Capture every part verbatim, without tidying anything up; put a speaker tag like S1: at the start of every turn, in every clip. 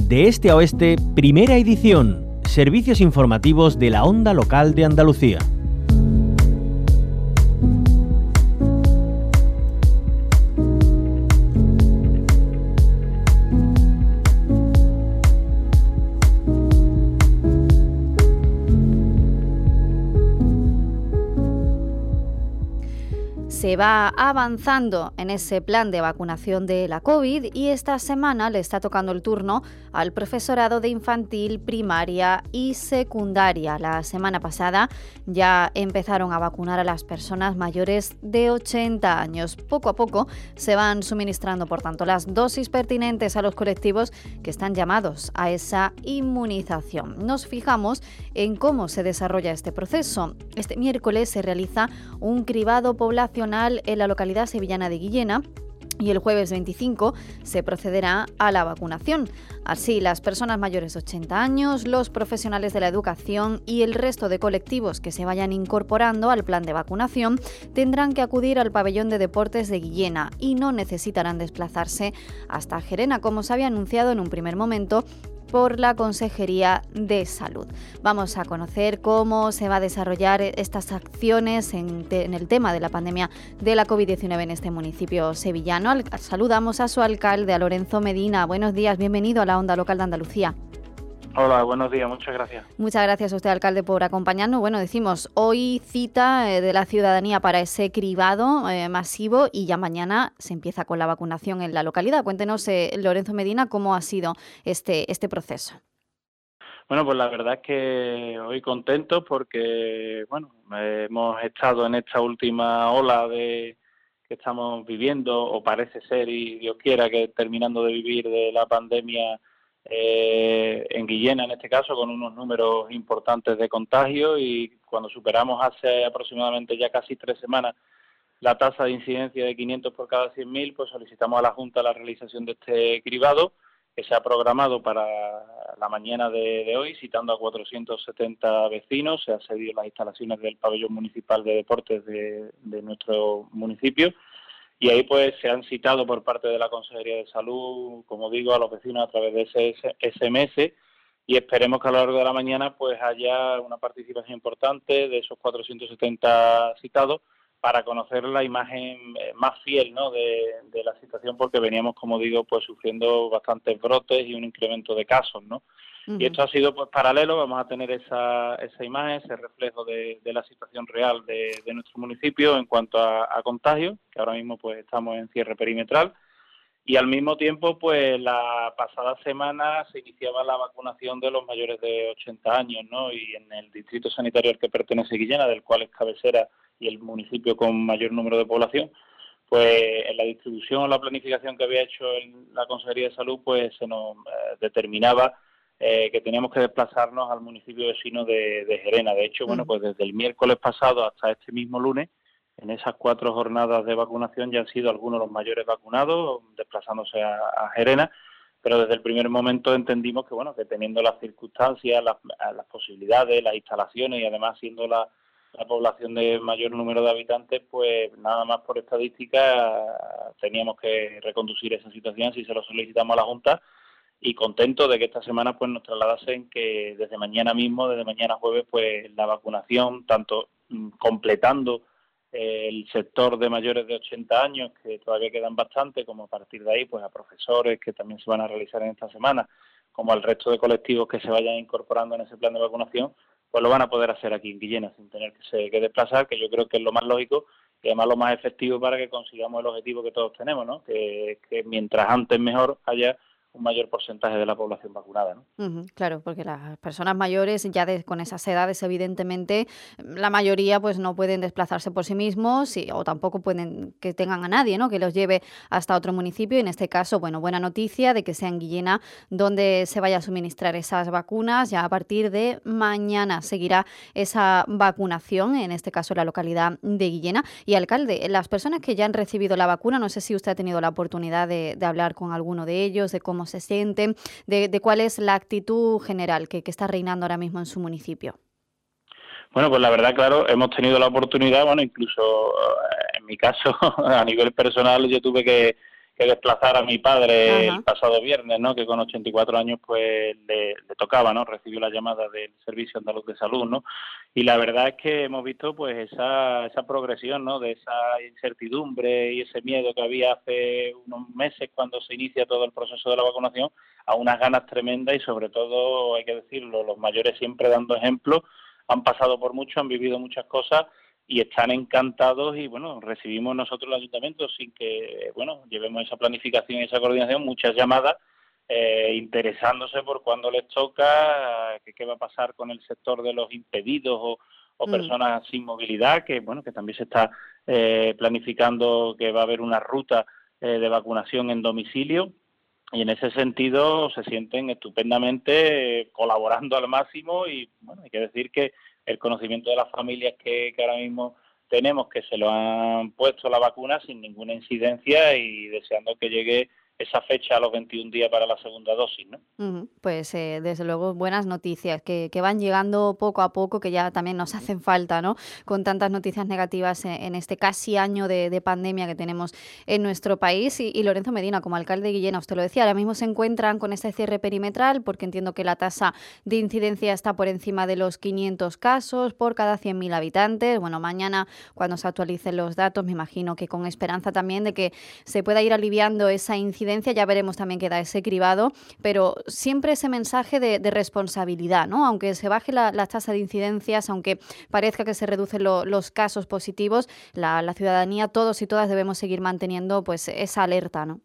S1: De este a oeste, primera edición. Servicios informativos de la Onda Local de Andalucía.
S2: Se va avanzando en ese plan de vacunación de la COVID y esta semana le está tocando el turno al profesorado de infantil, primaria y secundaria. La semana pasada ya empezaron a vacunar a las personas mayores de ochenta años. Poco a poco se van suministrando, por tanto, las dosis pertinentes a los colectivos que están llamados a esa inmunización. Nos fijamos en cómo se desarrolla este proceso. Este miércoles se realiza un cribado poblacional en la localidad sevillana de Guillena y el jueves veinticinco se procederá a la vacunación. Así, las personas mayores de ochenta años, los profesionales de la educación y el resto de colectivos que se vayan incorporando al plan de vacunación tendrán que acudir al pabellón de deportes de Guillena y no necesitarán desplazarse hasta Gerena, como se había anunciado en un primer momento por la Consejería de Salud. Vamos a conocer cómo se va a desarrollar estas acciones en, te, en el tema de la pandemia de la COVID diecinueve en este municipio sevillano. Al, saludamos a su alcalde, a Lorenzo Medina. Buenos días, bienvenido a la Onda Local de Andalucía.
S3: Hola, buenos días, muchas gracias.
S2: Muchas gracias a usted, alcalde, por acompañarnos. Bueno, decimos, hoy cita eh, de la ciudadanía para ese cribado eh, masivo y ya mañana se empieza con la vacunación en la localidad. Cuéntenos, eh, Lorenzo Medina, cómo ha sido este, este proceso.
S3: Bueno, pues la verdad es que hoy contento porque, bueno, eh, hemos estado en esta última ola de que estamos viviendo, o parece ser, y Dios quiera que terminando de vivir de la pandemia, Eh, en Guillena en este caso, con unos números importantes de contagio, y cuando superamos hace aproximadamente ya casi tres semanas la tasa de incidencia de quinientos por cada cien mil, pues solicitamos a la Junta la realización de este cribado que se ha programado para la mañana de, de hoy, citando a cuatrocientos setenta vecinos. Se ha cedido las instalaciones del pabellón municipal de deportes de, de nuestro municipio. Y ahí pues se han citado por parte de la Consejería de Salud, como digo, a los vecinos a través de ese ese eme ese, y esperemos que a lo largo de la mañana pues haya una participación importante de esos cuatrocientos setenta citados para conocer la imagen más fiel, ¿no?, de, de la situación, porque veníamos, como digo, pues sufriendo bastantes brotes y un incremento de casos, ¿no? Uh-huh. Y esto ha sido pues paralelo. Vamos a tener esa esa imagen, ese reflejo de, de la situación real de, de nuestro municipio en cuanto a, a contagios, que ahora mismo pues estamos en cierre perimetral, y al mismo tiempo pues la pasada semana se iniciaba la vacunación de los mayores de ochenta años, ¿no? Y en el distrito sanitario al que pertenece Guillena, del cual es cabecera y el municipio con mayor número de población, pues en la distribución o la planificación que había hecho en la Consejería de Salud, pues se nos eh, determinaba eh, que teníamos que desplazarnos al municipio vecino de, de Gerena. De hecho, bueno, pues desde el miércoles pasado hasta este mismo lunes, en esas cuatro jornadas de vacunación ya han sido algunos los mayores vacunados, desplazándose a, a Gerena, pero desde el primer momento entendimos que, bueno, que teniendo las circunstancias, las, las posibilidades, las instalaciones y además siendo la la población de mayor número de habitantes, pues nada más por estadística teníamos que reconducir esa situación si se lo solicitamos a la Junta, y contento de que esta semana pues nos trasladasen que desde mañana mismo, desde mañana jueves, pues la vacunación, tanto mm, completando eh, el sector de mayores de ochenta años, que todavía quedan bastante, como a partir de ahí pues a profesores que también se van a realizar en esta semana, como al resto de colectivos que se vayan incorporando en ese plan de vacunación, pues lo van a poder hacer aquí en Guillena sin tener que, se, que desplazar, que yo creo que es lo más lógico y además lo más efectivo para que consigamos el objetivo que todos tenemos, ¿no? Que, que mientras antes mejor haya un mayor porcentaje de la población vacunada, ¿no?
S2: Uh-huh, claro, porque las personas mayores ya de, con esas edades, evidentemente, la mayoría pues no pueden desplazarse por sí mismos y, o tampoco pueden que tengan a nadie, ¿no?, que los lleve hasta otro municipio. Y en este caso, bueno, buena noticia de que sea en Guillena donde se vaya a suministrar esas vacunas. Ya a partir de mañana seguirá esa vacunación, en este caso en la localidad de Guillena. Y alcalde, las personas que ya han recibido la vacuna, no sé si usted ha tenido la oportunidad de, de hablar con alguno de ellos, de cómo se sienten, de, de cuál es la actitud general que, que está reinando ahora mismo en su municipio.
S3: Bueno, pues la verdad, claro, hemos tenido la oportunidad, bueno, incluso en mi caso, a nivel personal, yo tuve que, que desplazar a mi padre
S2: Ajá.
S3: el pasado viernes, ¿no? Que con ochenta y cuatro años pues le, le tocaba, ¿no? Recibió la llamada del Servicio Andaluz de Salud, ¿no? Y la verdad es que hemos visto pues esa esa progresión, ¿no? De esa incertidumbre y ese miedo que había hace unos meses cuando se inicia todo el proceso de la vacunación, a unas ganas tremendas y sobre todo, hay que decirlo, los mayores siempre dando ejemplo, han pasado por mucho, han vivido muchas cosas y están encantados y, bueno, recibimos nosotros el ayuntamiento sin que, bueno, llevemos esa planificación y esa coordinación, muchas llamadas eh, interesándose por cuándo les toca, eh, qué va a pasar con el sector de los impedidos o, o
S2: Mm.
S3: personas sin movilidad, que, bueno, que también se está eh, planificando que va a haber una ruta eh, de vacunación en domicilio. Y en ese sentido se sienten estupendamente eh, colaborando al máximo y, bueno, hay que decir que el conocimiento de las familias que, que ahora mismo tenemos, que se lo han puesto la vacuna sin ninguna incidencia y deseando que llegue esa fecha a los veintiún días para la segunda dosis, ¿no?
S2: Ujú. Pues eh, desde luego buenas noticias que, que van llegando poco a poco, que ya también nos hacen falta, ¿no? Con tantas noticias negativas en, en este casi año de, de pandemia que tenemos en nuestro país. Y, y Lorenzo Medina, como alcalde de Guillena, usted lo decía, ahora mismo se encuentran con este cierre perimetral porque entiendo que la tasa de incidencia está por encima de los quinientos casos por cada cien mil habitantes. Bueno, mañana cuando se actualicen los datos, me imagino que con esperanza también de que se pueda ir aliviando esa incidencia. Ya veremos también qué da ese cribado, pero siempre ese mensaje de, de responsabilidad, ¿no? Aunque se baje la, la tasa de incidencias, aunque parezca que se reducen lo, los casos positivos, la, la ciudadanía, todos y todas debemos seguir manteniendo pues esa alerta, ¿no?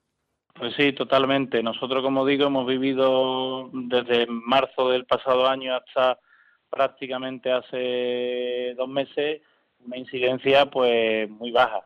S3: Pues sí, totalmente. Nosotros, como digo, hemos vivido desde marzo del pasado año hasta prácticamente hace dos meses una incidencia pues muy baja.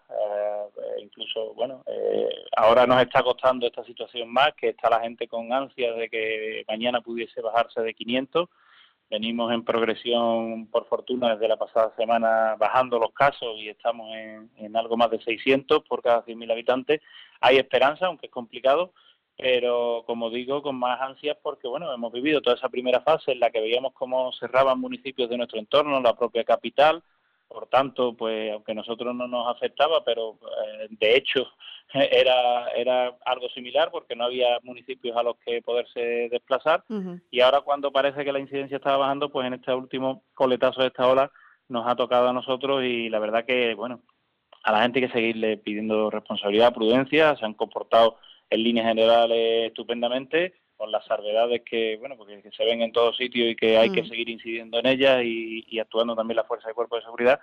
S3: Eh, incluso, bueno, eh, ahora nos está costando esta situación más, que está la gente con ansias de que mañana pudiese bajarse de quinientos. Venimos en progresión, por fortuna, desde la pasada semana bajando los casos y estamos en, en algo más de seiscientos por cada cien mil habitantes. Hay esperanza, aunque es complicado, pero como digo, con más ansias porque, bueno, hemos vivido toda esa primera fase en la que veíamos cómo cerraban municipios de nuestro entorno, la propia capital. Por tanto, pues aunque a nosotros no nos afectaba, pero eh, de hecho era era algo similar porque no había municipios a los que poderse desplazar.
S2: Uh-huh.
S3: Y ahora cuando parece que la incidencia estaba bajando, pues en este último coletazo de esta ola nos ha tocado a nosotros y la verdad que, bueno, a la gente hay que seguirle pidiendo responsabilidad, prudencia, se han comportado en líneas generales estupendamente, con las salvedades que, bueno, porque que se ven en todos sitios y que hay
S2: Mm.
S3: que seguir incidiendo en ellas y, y actuando también la fuerza de cuerpo de seguridad,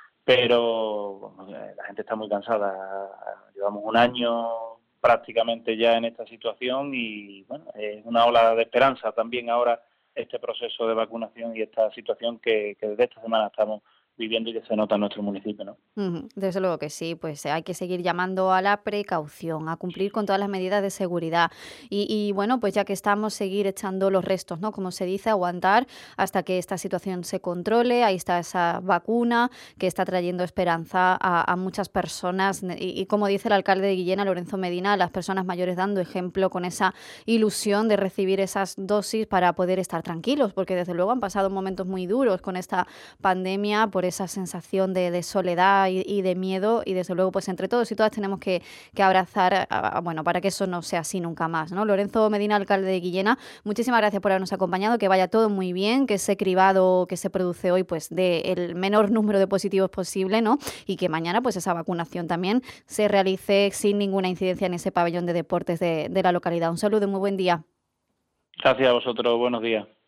S3: pero bueno, la gente está muy cansada. Llevamos un año prácticamente ya en esta situación y, bueno, es una ola de esperanza también ahora este proceso de vacunación y esta situación que, que desde esta semana estamos viviendo y que se nota en nuestro municipio, ¿no?
S2: Ujú. Desde luego que sí, pues hay que seguir llamando a la precaución, a cumplir con todas las medidas de seguridad y, y bueno, pues ya que estamos, seguir echando los restos, ¿no? Como se dice, aguantar hasta que esta situación se controle. Ahí está esa vacuna que está trayendo esperanza a, a muchas personas y, y como dice el alcalde de Guillena, Lorenzo Medina, a las personas mayores dando ejemplo con esa ilusión de recibir esas dosis para poder estar tranquilos, porque desde luego han pasado momentos muy duros con esta pandemia por esa sensación de, de soledad y, y de miedo y desde luego pues entre todos y todas tenemos que, que abrazar, a, a, bueno, para que eso no sea así nunca más, ¿no? Lorenzo Medina, alcalde de Guillena, muchísimas gracias por habernos acompañado, que vaya todo muy bien, que ese cribado que se produce hoy pues dé el menor número de positivos posible, ¿no? Y que mañana pues esa vacunación también se realice sin ninguna incidencia en ese pabellón de deportes de, de la localidad. Un saludo y muy buen día.
S3: Gracias a vosotros, buenos días.